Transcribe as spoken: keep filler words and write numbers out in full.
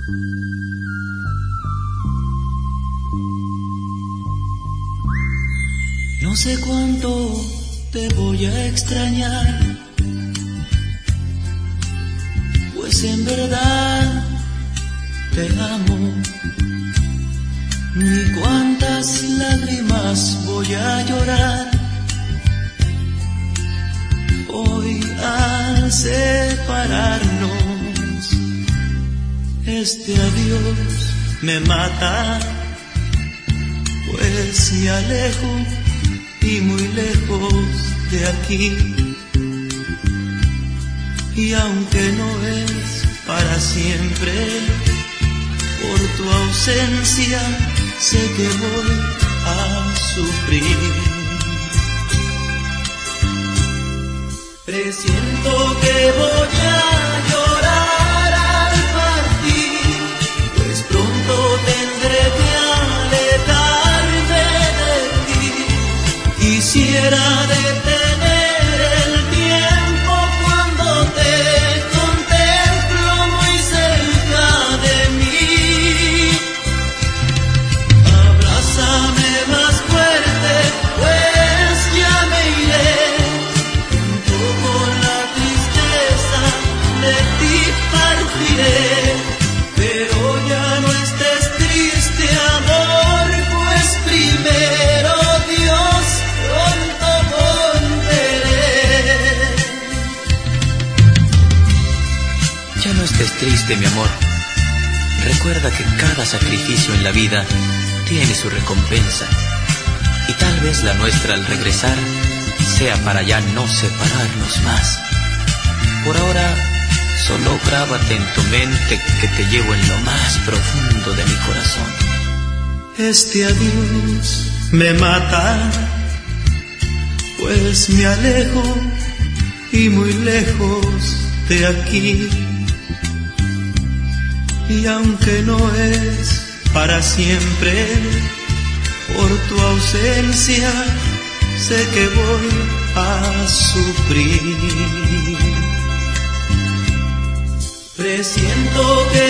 No sé cuánto te voy a extrañar, pues en verdad te amo. Ni cuántas lágrimas voy a llorar hoy al separarnos. Este adiós me mata, pues me alejo y muy lejos de aquí. Y aunque no es para siempre, por tu ausencia sé que voy a sufrir. Presiento que voy a llorar al partir, pues pronto tendré que alejarme de ti. Quisiera detener el tiempo cuando te contemplo muy cerca de mí. Abrázame más fuerte, pues ya me iré, junto con la tristeza de ti partiré. Pero ya no estés triste, amor, pues primero Dios pronto volveré. Ya no estés triste, mi amor. Recuerda que cada sacrificio en la vida tiene su recompensa, y tal vez la nuestra al regresar sea para ya no separarnos más. Por ahora, solo grábate en tu mente que te llevo en lo más profundo de mi corazón. Este adiós me mata, pues me alejo y muy lejos de aquí. Y aunque no es para siempre, por tu ausencia sé que voy a sufrir. Presiento que